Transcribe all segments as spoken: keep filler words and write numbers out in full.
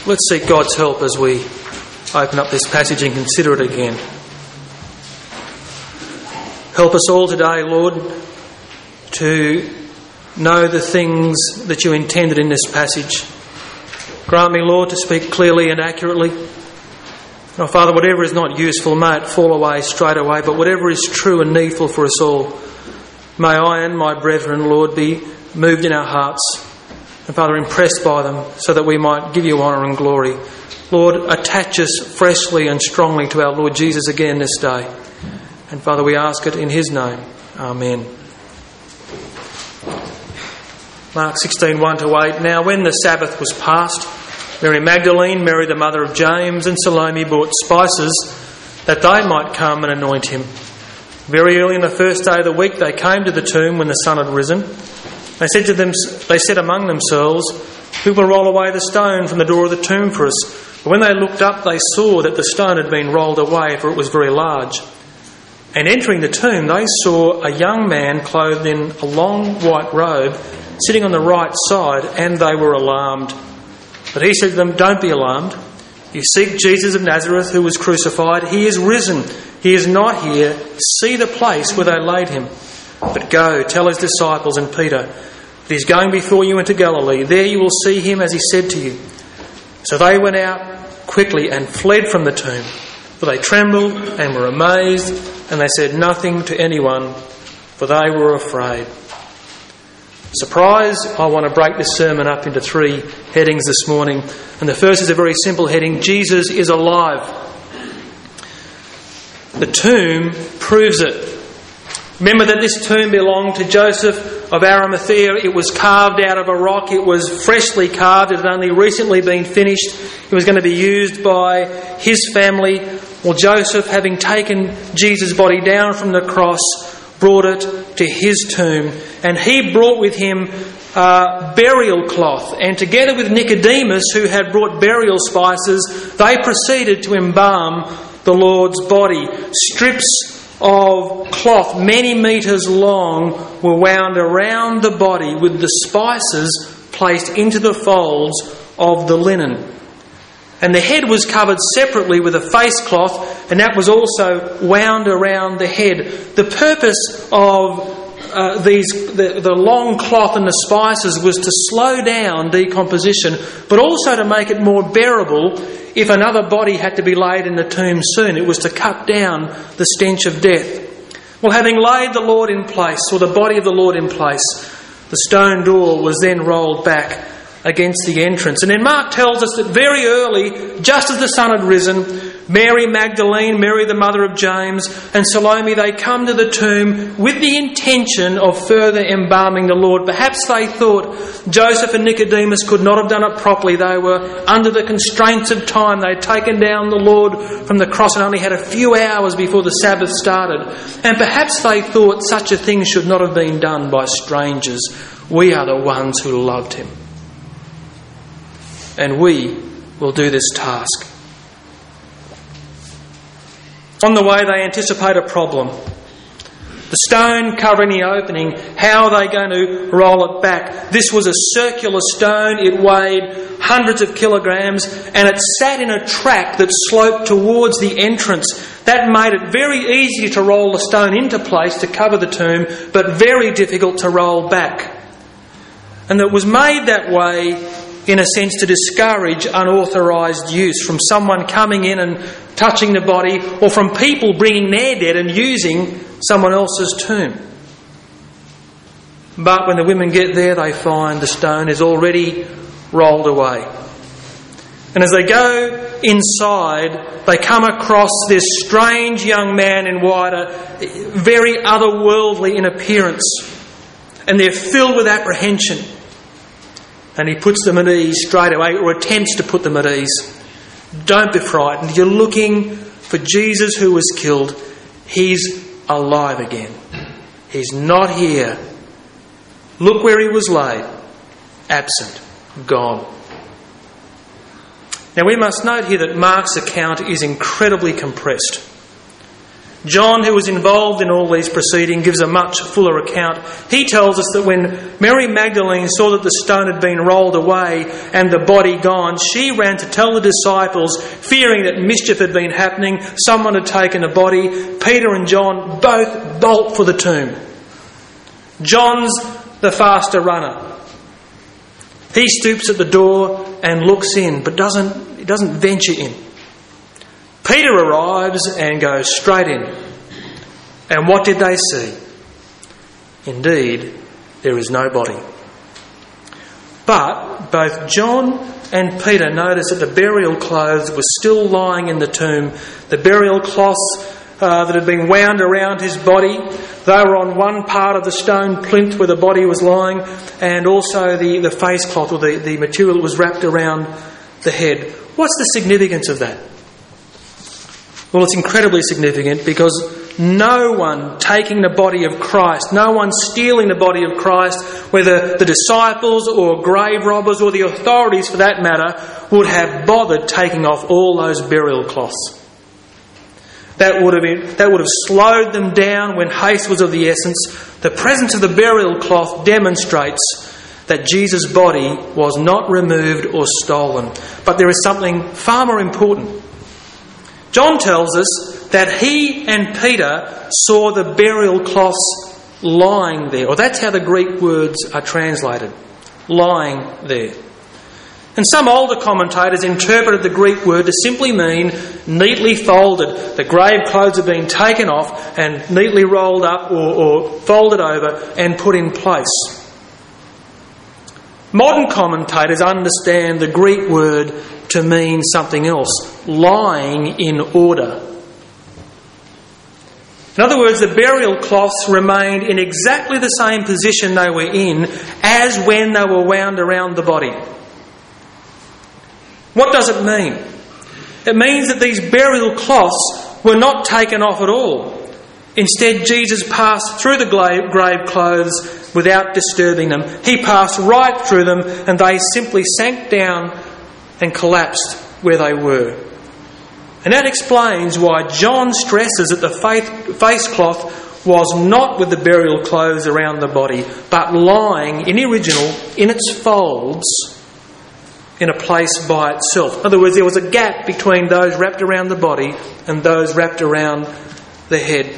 Let's seek God's help as we open up this passage and consider it again. Help us all today, Lord, to know the things that you intended in this passage. Grant me, Lord, to speak clearly and accurately. Oh, Father, whatever is not useful, may it fall away straight away, but whatever is true and needful for us all, may I and my brethren, Lord, be moved in our hearts, and Father, impressed by them, so that we might give you honour and glory. Lord, attach us freshly and strongly to our Lord Jesus again this day. And Father, we ask it in his name. Amen. Mark sixteen, one to eight. Now when the Sabbath was past, Mary Magdalene, Mary the mother of James, and Salome bought spices that they might come and anoint him. Very early on the first day of the week they came to the tomb when the sun had risen. They said to them, they said among themselves, "Who will roll away the stone from the door of the tomb for us?" But when they looked up, they saw that the stone had been rolled away, for it was very large. And entering the tomb, they saw a young man clothed in a long white robe, sitting on the right side, and they were alarmed. But he said to them, "Don't be alarmed. You seek Jesus of Nazareth, who was crucified. He is risen. He is not here. See the place where they laid him. But go, tell his disciples and Peter that he's going before you into Galilee. There you will see him as he said to you." So they went out quickly and fled from the tomb, for they trembled and were amazed, and they said nothing to anyone, for they were afraid. Surprise, I want to break this sermon up into three headings this morning. And the first is a very simple heading: Jesus is alive. The tomb proves it. Remember that this tomb belonged to Joseph of Arimathea. It was carved out of a rock. It was freshly carved. It had only recently been finished. It was going to be used by his family. Well, Joseph, having taken Jesus' body down from the cross, brought it to his tomb, and he brought with him uh, burial cloth. And together with Nicodemus, who had brought burial spices, they proceeded to embalm the Lord's body. Strips of cloth many metres long were wound around the body, with the spices placed into the folds of the linen. And the head was covered separately with a face cloth, and that was also wound around the head. The purpose of uh, these the, the long cloth and the spices was to slow down decomposition, but also to make it more bearable if another body had to be laid in the tomb soon. It was to cut down the stench of death. Well, having laid the Lord in place, or the body of the Lord in place, the stone door was then rolled back against the entrance. And then Mark tells us that very early, just as the sun had risen, Mary Magdalene, Mary the mother of James, and Salome, they come to the tomb with the intention of further embalming the Lord. Perhaps they thought Joseph and Nicodemus could not have done it properly. They were under the constraints of time. They had taken down the Lord from the cross and only had a few hours before the Sabbath started. And perhaps they thought such a thing should not have been done by strangers. We are the ones who loved him, and we will do this task. On the way, they anticipate a problem. The stone covering the opening, how are they going to roll it back? This was a circular stone. It weighed hundreds of kilograms, and it sat in a track that sloped towards the entrance. That made it very easy to roll the stone into place to cover the tomb, but very difficult to roll back. And it was made that way in a sense to discourage unauthorised use, from someone coming in and touching the body, or from people bringing their dead and using someone else's tomb. But when the women get there, they find the stone is already rolled away. And as they go inside, they come across this strange young man in white, very otherworldly in appearance, and they're filled with apprehension. And he puts them at ease straight away, or attempts to put them at ease. Don't be frightened. You're looking for Jesus who was killed. He's alive again. He's not here. Look where he was laid. Absent. Gone. Now we must note here that Mark's account is incredibly compressed. John, who was involved in all these proceedings, gives a much fuller account. He tells us that when Mary Magdalene saw that the stone had been rolled away and the body gone, she ran to tell the disciples, fearing that mischief had been happening, someone had taken a body. Peter and John both bolt for the tomb. John's the faster runner. He stoops at the door and looks in, but doesn't, doesn't venture in. Peter arrives and goes straight in. And what did they see? Indeed, there is no body. But both John and Peter notice that the burial clothes were still lying in the tomb. The burial cloths uh, that had been wound around his body, they were on one part of the stone plinth where the body was lying, and also the, the face cloth, or the, the material that was wrapped around the head. What's the significance of that? Well, it's incredibly significant because no one taking the body of Christ, no one stealing the body of Christ, whether the disciples or grave robbers or the authorities for that matter, would have bothered taking off all those burial cloths. That would have been, that would have slowed them down when haste was of the essence. The presence of the burial cloth demonstrates that Jesus' body was not removed or stolen. But there is something far more important. John tells us that he and Peter saw the burial cloths lying there. Or that's how the Greek words are translated. Lying there. And some older commentators interpreted the Greek word to simply mean neatly folded. The grave clothes have been taken off and neatly rolled up or, or folded over and put in place. Modern commentators understand the Greek word to mean something else, lying in order. In other words, the burial cloths remained in exactly the same position they were in as when they were wound around the body. What does it mean? It means that these burial cloths were not taken off at all. Instead, Jesus passed through the grave clothes without disturbing them. He passed right through them and they simply sank down and collapsed where they were. And that explains why John stresses that the face cloth was not with the burial clothes around the body, but lying in the original, in its folds, in a place by itself. In other words, there was a gap between those wrapped around the body and those wrapped around the head.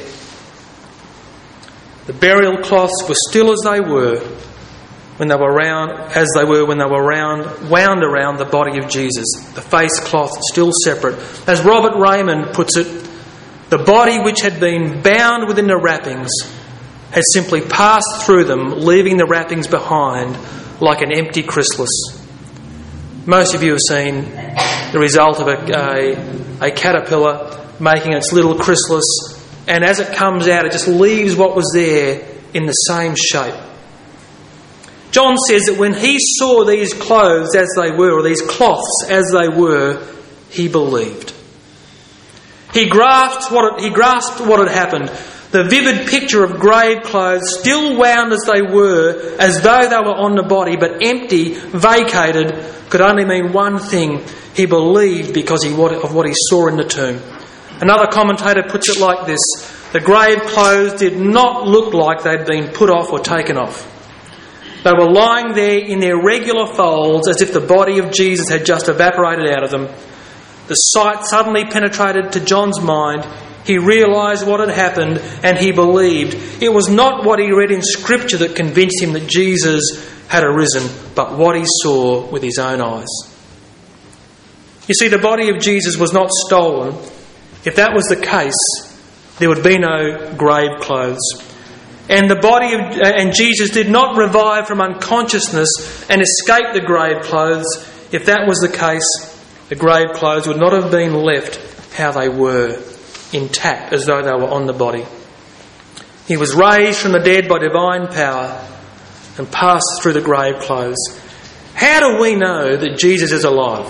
The burial cloths were still as they were when they were round, as they were when they were round, wound around the body of Jesus. The face cloth still separate. As Robert Raymond puts it, the body which had been bound within the wrappings had simply passed through them, leaving the wrappings behind like an empty chrysalis. Most of you have seen the result of a, a, a caterpillar making its little chrysalis, and as it comes out, it just leaves what was there in the same shape. John says that when he saw these clothes as they were, or these cloths as they were, he believed. He grasped what, it, he grasped what had happened. The vivid picture of grave clothes, still wound as they were, as though they were on the body, but empty, vacated, could only mean one thing. He believed because he, of what he saw in the tomb. Another commentator puts it like this: the grave clothes did not look like they'd been put off or taken off. They were lying there in their regular folds as if the body of Jesus had just evaporated out of them. The sight suddenly penetrated to John's mind. He realised what had happened and he believed. It was not what he read in Scripture that convinced him that Jesus had arisen, but what he saw with his own eyes. You see, the body of Jesus was not stolen. If that was the case, there would be no grave clothes. And the body of and Jesus did not revive from unconsciousness and escape the grave clothes. If that was the case, the grave clothes would not have been left how they were, intact, as though they were on the body. He was raised from the dead by divine power and passed through the grave clothes. How do we know that Jesus is alive?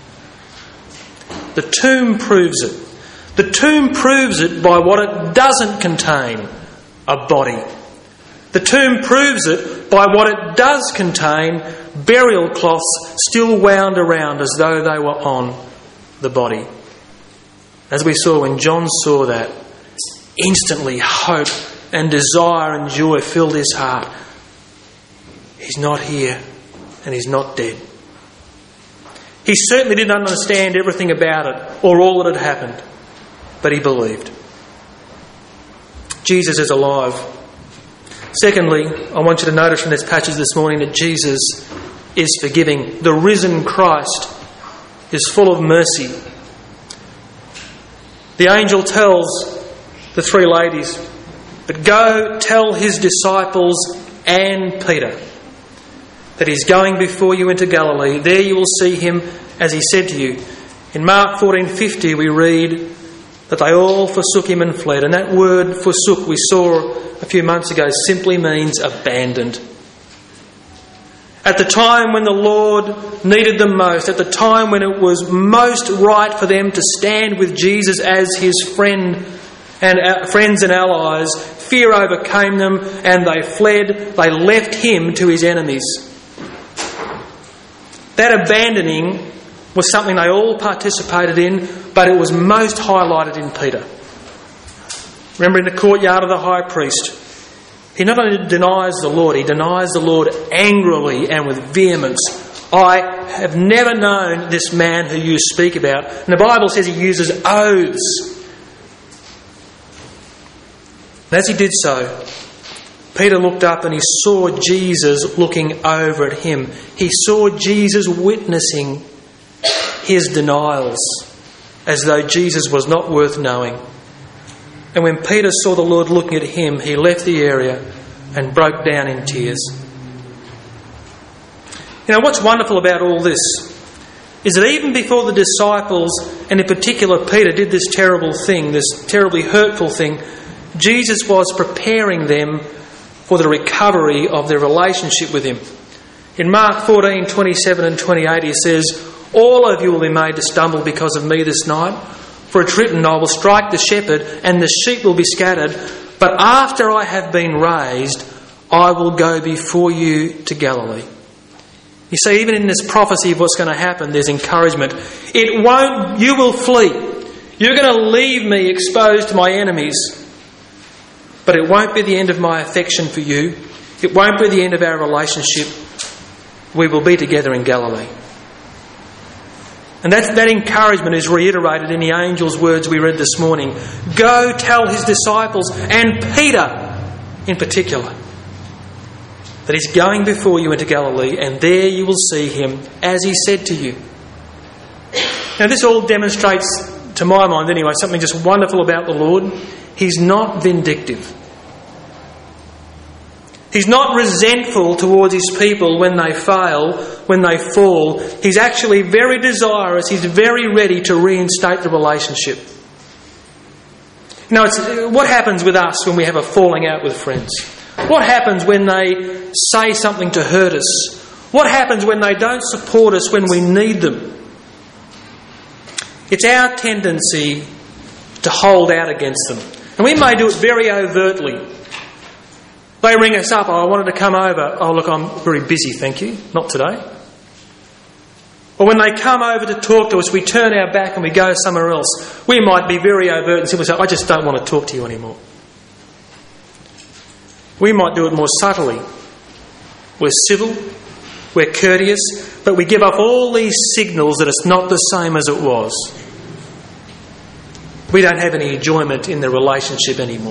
The tomb proves it. The tomb proves it by what it doesn't contain: a body. The tomb proves it by what it does contain: burial cloths still wound around as though they were on the body. As we saw when John saw that, instantly hope and desire and joy filled his heart. He's not here and he's not dead. He certainly didn't understand everything about it or all that had happened, but he believed. Jesus is alive. Secondly, I want you to notice from this passage this morning that Jesus is forgiving. The risen Christ is full of mercy. The angel tells the three ladies, "But go tell his disciples and Peter that he's going before you into Galilee. There you will see him as he said to you." In Mark fourteen fifty we read that they all forsook him and fled. And that word forsook we saw a few months ago simply means abandoned. At the time when the Lord needed them most, at the time when it was most right for them to stand with Jesus as his friend and uh, friends and allies, fear overcame them and they fled. They left him to his enemies. That abandoning was something they all participated in, but it was most highlighted in Peter. Remember, in the courtyard of the high priest, he not only denies the Lord, he denies the Lord angrily and with vehemence. "I have never known this man who you speak about." And the Bible says he uses oaths. And as he did so, Peter looked up and he saw Jesus looking over at him. He saw Jesus witnessing his denials as though Jesus was not worth knowing. And when Peter saw the Lord looking at him, he left the area and broke down in tears. You know, what's wonderful about all this is that even before the disciples, and in particular Peter, did this terrible thing, this terribly hurtful thing, Jesus was preparing them for the recovery of their relationship with him. In Mark fourteen twenty-seven and twenty-eight he says, "All of you will be made to stumble because of me this night. For it's written, I will strike the shepherd and the sheep will be scattered. But after I have been raised, I will go before you to Galilee." You see, even in this prophecy of what's going to happen, there's encouragement. It won't, you will flee. You're going to leave me exposed to my enemies. But it won't be the end of my affection for you. It won't be the end of our relationship. We will be together in Galilee. And that, that encouragement is reiterated in the angel's words we read this morning. Go tell his disciples, and Peter in particular, that he's going before you into Galilee, and there you will see him as he said to you. Now this all demonstrates, to my mind anyway, something just wonderful about the Lord. He's not vindictive. He's not resentful towards his people when they fail, when they fall. He's actually very desirous, he's very ready to reinstate the relationship. You know, it's, what happens with us when we have a falling out with friends? What happens when they say something to hurt us? What happens when they don't support us when we need them? It's our tendency to hold out against them. And we may do it very overtly. They ring us up, "Oh, I wanted to come over." "Oh, look, I'm very busy, thank you. Not today." Or when they come over to talk to us, we turn our back and we go somewhere else. We might be very overt and simply say, "I just don't want to talk to you anymore." We might do it more subtly. We're civil, we're courteous, but we give off all these signals that it's not the same as it was. We don't have any enjoyment in the relationship anymore.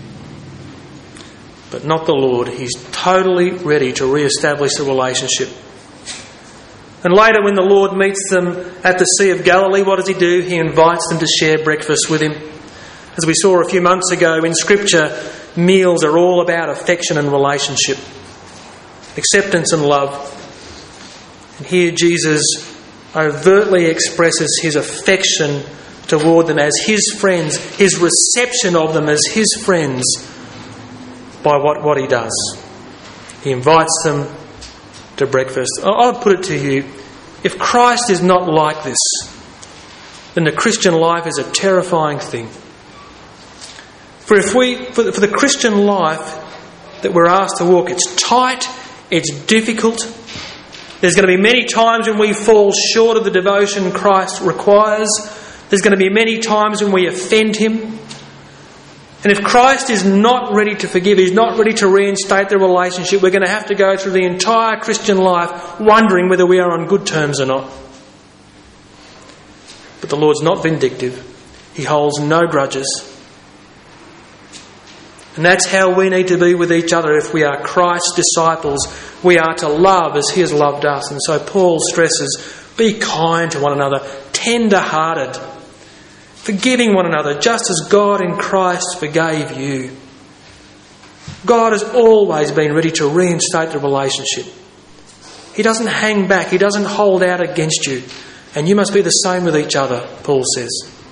But not the Lord. He's totally ready to re-establish the relationship. And later when the Lord meets them at the Sea of Galilee, what does he do? He invites them to share breakfast with him. As we saw a few months ago in Scripture, meals are all about affection and relationship, acceptance and love. And here Jesus overtly expresses his affection toward them as his friends, his reception of them as his friends by what, what he does. He invites them to breakfast. I would put it to you, if Christ is not like this, then the Christian life is a terrifying thing. For if we, for the, for the Christian life that we're asked to walk, it's tight, it's difficult. There's going to be many times when we fall short of the devotion Christ requires. There's going to be many times when we offend him. And if Christ is not ready to forgive, he's not ready to reinstate the relationship, we're going to have to go through the entire Christian life wondering whether we are on good terms or not. But the Lord's not vindictive. He holds no grudges. And that's how we need to be with each other if we are Christ's disciples. We are to love as he has loved us. And so Paul stresses, be kind to one another, tender-hearted, forgiving one another, just as God in Christ forgave you. God has always been ready to reinstate the relationship. He doesn't hang back. He doesn't hold out against you. And you must be the same with each other, Paul says.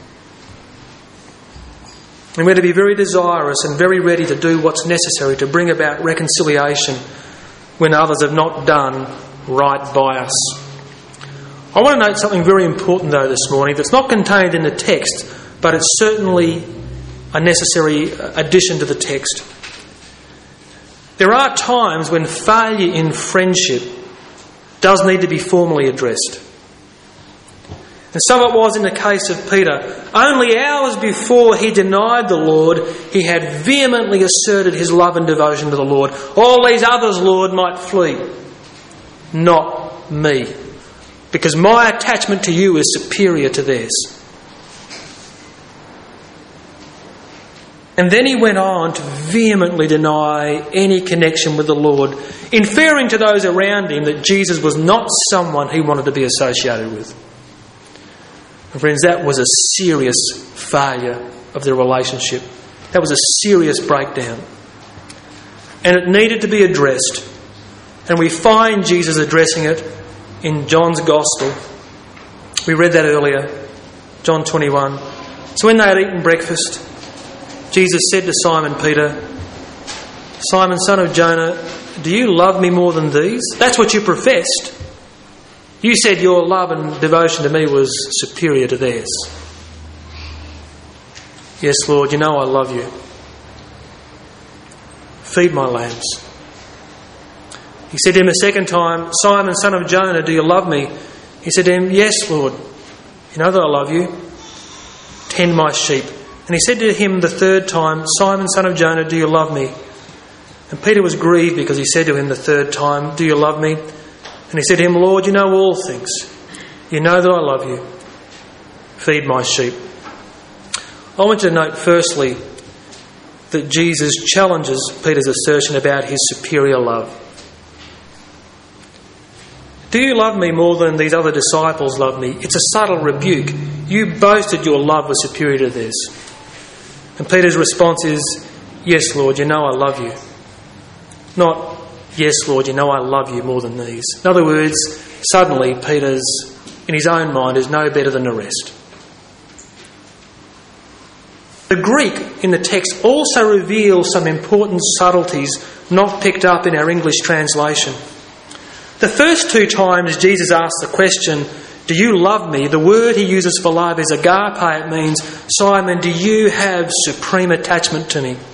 And we're to be very desirous and very ready to do what's necessary to bring about reconciliation when others have not done right by us. I want to note something very important though this morning that's not contained in the text, but it's certainly a necessary addition to the text. There are times when failure in friendship does need to be formally addressed. And so it was in the case of Peter. Only hours before he denied the Lord, he had vehemently asserted his love and devotion to the Lord. All these others, Lord, might flee. Not me. Because my attachment to you is superior to theirs. And then he went on to vehemently deny any connection with the Lord, inferring to those around him that Jesus was not someone he wanted to be associated with. And friends, that was a serious failure of their relationship. That was a serious breakdown. And it needed to be addressed. And we find Jesus addressing it in John's Gospel. We read that earlier, John twenty-one. So when they had eaten breakfast, Jesus said to Simon Peter, Simon, son of Jonah, do you love me more than these? That's what you professed. You said your love and devotion to me was superior to theirs. Yes, Lord, you know I love you. Feed my lambs. He said to him a second time, Simon, son of Jonah, do you love me? He said to him, yes, Lord. You know that I love you. Tend my sheep. And he said to him the third time, Simon, son of Jonah, do you love me? And Peter was grieved because he said to him the third time, do you love me? And he said to him, Lord, you know all things. You know that I love you. Feed my sheep. I want you to note firstly that Jesus challenges Peter's assertion about his superior love. Do you love me more than these other disciples love me? It's a subtle rebuke. You boasted your love was superior to theirs. And Peter's response is, yes, Lord, you know I love you. Not, yes, Lord, you know I love you more than these. In other words, suddenly Peter's, in his own mind, is no better than the rest. The Greek in the text also reveals some important subtleties not picked up in our English translation. The first two times Jesus asks the question, do you love me? The word he uses for love is agape. It means, Simon, do you have supreme attachment to me?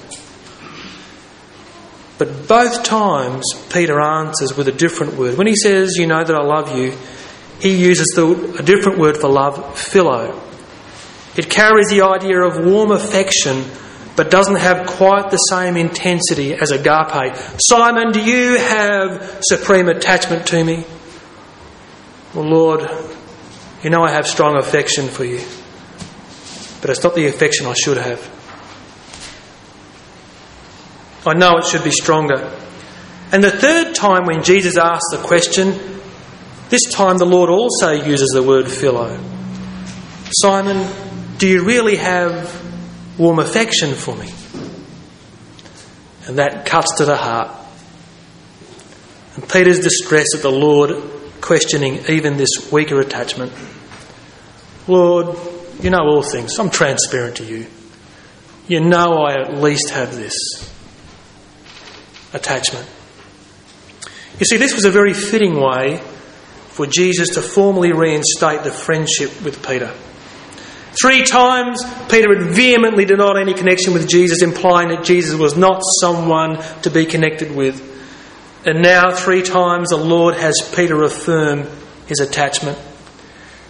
But both times Peter answers with a different word. When he says, you know that I love you, he uses the, a different word for love, philo. It carries the idea of warm affection, but doesn't have quite the same intensity as agape. Simon, do you have supreme attachment to me? Well, Lord, you know I have strong affection for you, but it's not the affection I should have. I know it should be stronger. And the third time when Jesus asks the question, this time the Lord also uses the word philo. Simon, do you really have warm affection for me? And that cuts to the heart. And Peter's distress at the Lord questioning even this weaker attachment. Lord, you know all things. I'm transparent to you. You know I at least have this attachment. You see, this was a very fitting way for Jesus to formally reinstate the friendship with Peter. Three times Peter had vehemently denied any connection with Jesus, implying that Jesus was not someone to be connected with. And now three times the Lord has Peter affirm his attachment.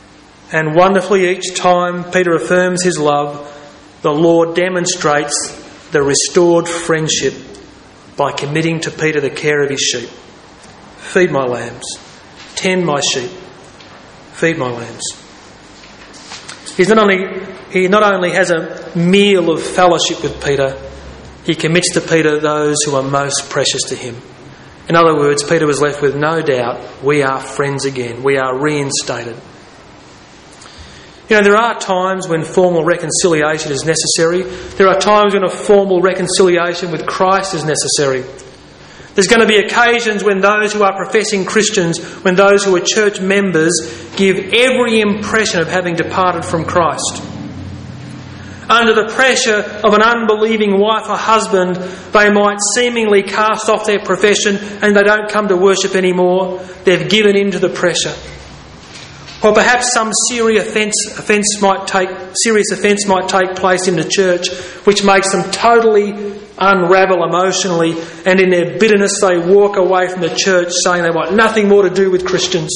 And wonderfully each time Peter affirms his love, the Lord demonstrates the restored friendship by committing to Peter the care of his sheep. Feed my lambs. Tend my sheep. Feed my lambs. He's not only, he not only has a meal of fellowship with Peter, he commits to Peter those who are most precious to him. In other words, Peter was left with no doubt, we are friends again. We are reinstated. You know, there are times when formal reconciliation is necessary. There are times when a formal reconciliation with Christ is necessary. There's going to be occasions when those who are professing Christians, when those who are church members, give every impression of having departed from Christ. Under the pressure of an unbelieving wife or husband, they might seemingly cast off their profession and they don't come to worship anymore. They've given in to the pressure. Or perhaps some serious offence, offence might take, serious offence might take place in the church, which makes them totally unravel emotionally, and in their bitterness they walk away from the church saying they want nothing more to do with Christians.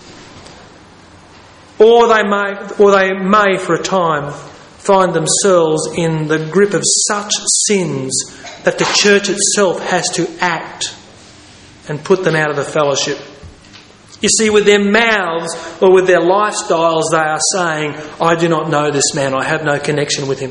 Or they may, or they may for a time find themselves in the grip of such sins that the church itself has to act and put them out of the fellowship. You see, with their mouths or with their lifestyles, they are saying, I do not know this man, I have no connection with him.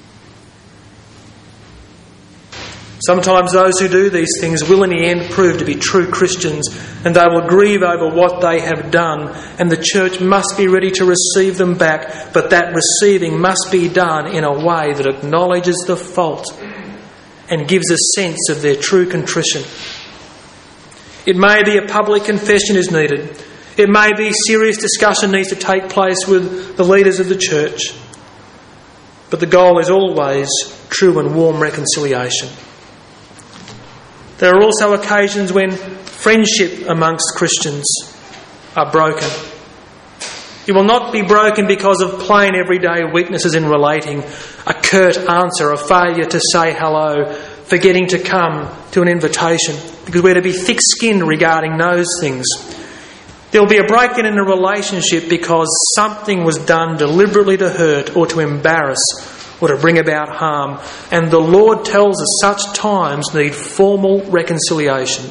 Sometimes those who do these things will in the end prove to be true Christians, and they will grieve over what they have done, and the church must be ready to receive them back, but that receiving must be done in a way that acknowledges the fault and gives a sense of their true contrition. It may be a public confession is needed. It may be serious discussion needs to take place with the leaders of the church. But the goal is always true and warm reconciliation. There are also occasions when friendship amongst Christians are broken. It will not be broken because of plain everyday weaknesses in relating, a curt answer, a failure to say hello, forgetting to come to an invitation, because we're to be thick-skinned regarding those things. There will be a break-in in a relationship because something was done deliberately to hurt or to embarrass or to bring about harm. And the Lord tells us such times need formal reconciliations.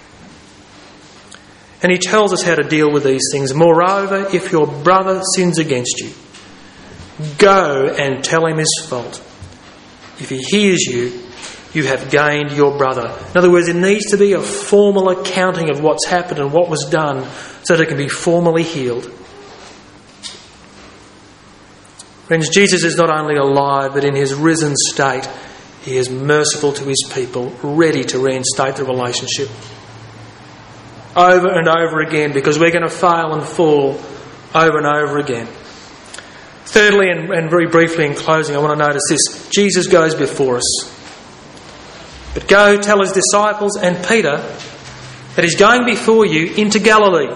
And He tells us how to deal with these things. Moreover, if your brother sins against you, go and tell him his fault. If he hears you, you have gained your brother. In other words, there needs to be a formal accounting of what's happened and what was done so that it can be formally healed. Friends, Jesus is not only alive, but in his risen state, he is merciful to his people, ready to reinstate the relationship. Over and over again, because we're going to fail and fall over and over again. Thirdly, and, and very briefly in closing, I want to notice this. Jesus goes before us. But go tell his disciples and Peter that he's going before you into Galilee.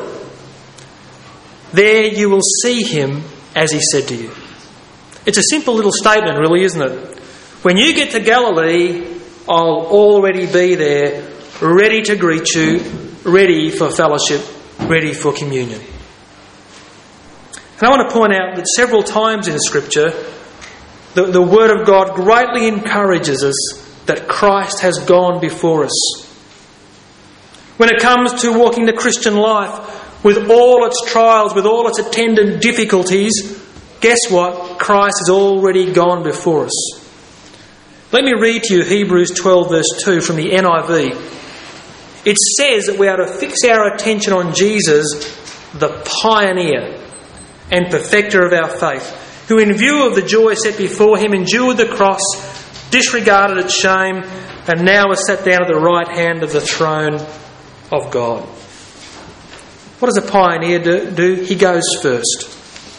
There you will see him as he said to you. It's a simple little statement, really, isn't it? When you get to Galilee, I'll already be there, ready to greet you, ready for fellowship, ready for communion. And I want to point out that several times in Scripture, the, the Word of God greatly encourages us that Christ has gone before us. When it comes to walking the Christian life, with all its trials, with all its attendant difficulties, guess what? Christ has already gone before us. Let me read to you Hebrews twelve verse two from the N I V. It says that we are to fix our attention on Jesus, the pioneer and perfecter of our faith, who in view of the joy set before him endured the cross, disregarded its shame, and now is sat down at the right hand of the throne of God. What does a pioneer do? He goes first.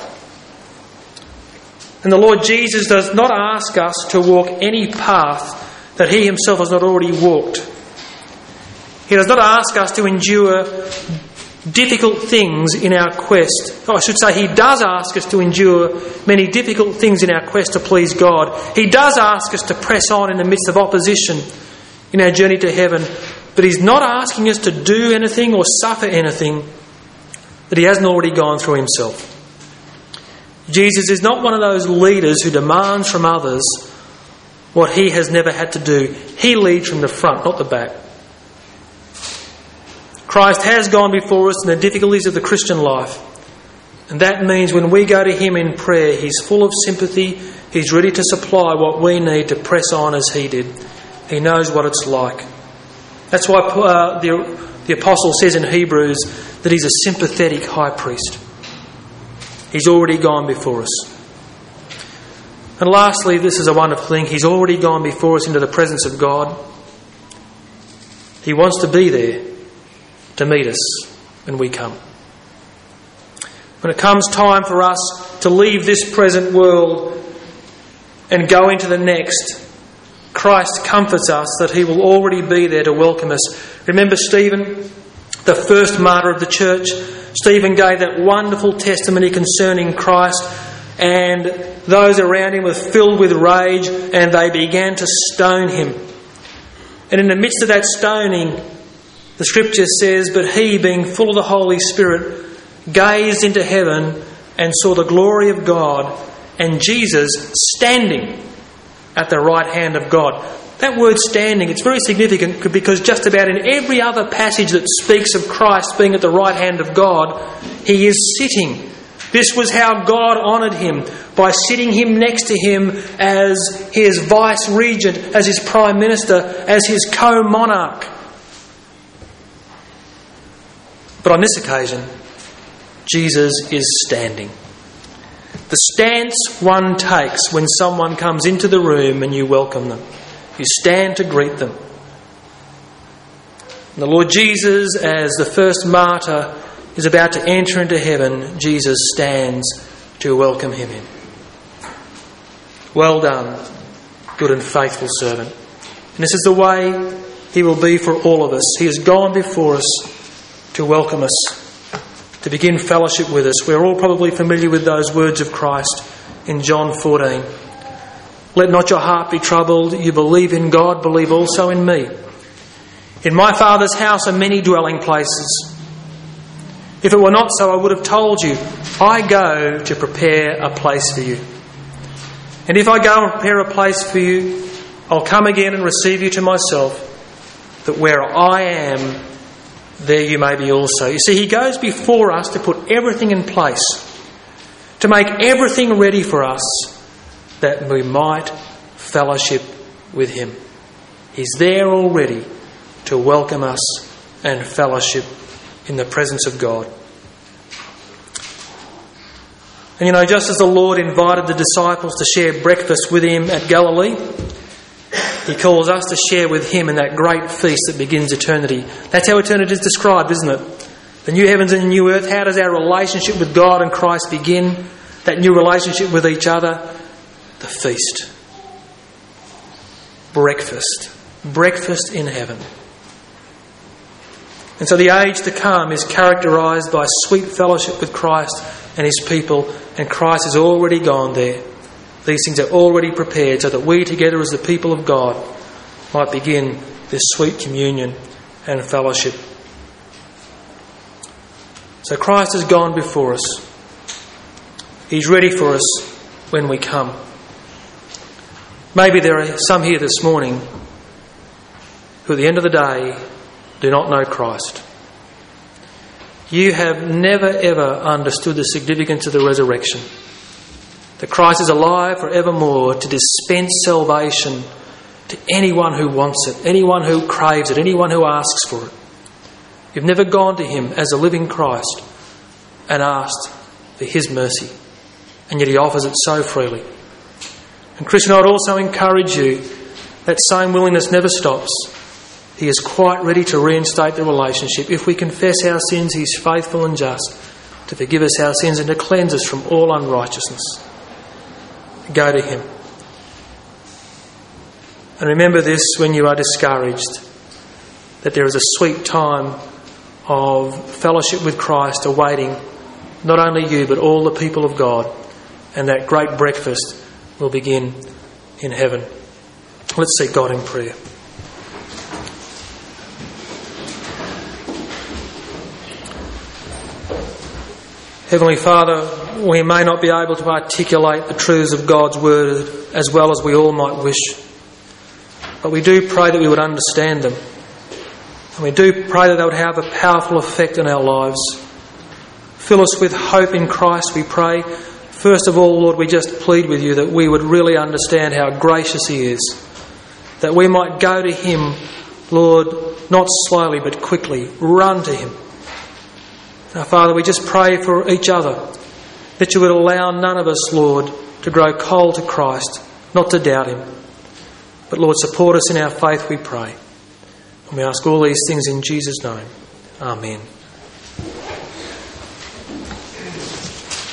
And the Lord Jesus does not ask us to walk any path that he himself has not already walked. He does not ask us to endure difficult things in our quest. Oh, I should say he does ask us to endure many difficult things in our quest to please God. He does ask us to press on in the midst of opposition in our journey to heaven. But he's not asking us to do anything or suffer anything that he hasn't already gone through himself. Jesus is not one of those leaders who demands from others what he has never had to do. He leads from the front, not the back. Christ has gone before us in the difficulties of the Christian life. And that means when we go to him in prayer, he's full of sympathy. He's ready to supply what we need to press on as he did. He knows what it's like. That's why uh, the, the apostle says in Hebrews that he's a sympathetic high priest. He's already gone before us. And lastly, this is a wonderful thing. He's already gone before us into the presence of God. He wants to be there to meet us when we come. When it comes time for us to leave this present world and go into the next, Christ comforts us that he will already be there to welcome us. Remember Stephen, the first martyr of the church? Stephen gave that wonderful testimony concerning Christ, and those around him were filled with rage and they began to stone him. And in the midst of that stoning, the scripture says, but he, being full of the Holy Spirit, gazed into heaven and saw the glory of God and Jesus standing at the right hand of God. That word standing, it's very significant because just about in every other passage that speaks of Christ being at the right hand of God, he is sitting. This was how God honoured him, by sitting him next to him as his vice-regent, as his prime minister, as his co-monarch. But on this occasion, Jesus is standing. The stance one takes when someone comes into the room and you welcome them. You stand to greet them. And the Lord Jesus, as the first martyr, is about to enter into heaven. Jesus stands to welcome him in. Well done, good and faithful servant. And this is the way he will be for all of us. He has gone before us to welcome us, to begin fellowship with us. We're all probably familiar with those words of Christ in John fourteen. Let not your heart be troubled. You believe in God, believe also in me. In my Father's house are many dwelling places. If it were not so, I would have told you, I go to prepare a place for you. And if I go and prepare a place for you, I'll come again and receive you to myself, that where I am, there you may be also. You see, he goes before us to put everything in place, to make everything ready for us, that we might fellowship with him. He's there already to welcome us and fellowship in the presence of God. And you know, just as the Lord invited the disciples to share breakfast with him at Galilee, he calls us to share with him in that great feast that begins eternity. That's how eternity is described, isn't it? The new heavens and the new earth. How does our relationship with God and Christ begin? That new relationship with each other? The feast. Breakfast. Breakfast in heaven. And so the age to come is characterised by sweet fellowship with Christ and his people, and Christ has already gone there. These things are already prepared so that we together as the people of God might begin this sweet communion and fellowship. So Christ has gone before us. He's ready for us when we come. Maybe there are some here this morning who at the end of the day do not know Christ. You have never ever understood the significance of the resurrection. That Christ is alive forevermore to dispense salvation to anyone who wants it, anyone who craves it, anyone who asks for it. You've never gone to him as a living Christ and asked for his mercy, and yet he offers it so freely. And Christian, I would also encourage you, that same willingness never stops. He is quite ready to reinstate the relationship. If we confess our sins, he's faithful and just to forgive us our sins and to cleanse us from all unrighteousness. Go to him. And remember this when you are discouraged, that there is a sweet time of fellowship with Christ awaiting not only you but all the people of God, and that great breakfast will begin in heaven. Let's seek God in prayer. Heavenly Father, we may not be able to articulate the truths of God's word as well as we all might wish. but we do pray that we would understand them. And we do pray that they would have a powerful effect on our lives. Fill us with hope in Christ, we pray. First of all, Lord, we just plead with you that we would really understand how gracious he is, that we might go to him, Lord, not slowly but quickly, run to him. Now, Father, we just pray for each other, that you would allow none of us, Lord, to grow cold to Christ, not to doubt him. But, Lord, support us in our faith, we pray. And we ask all these things in Jesus' name. Amen.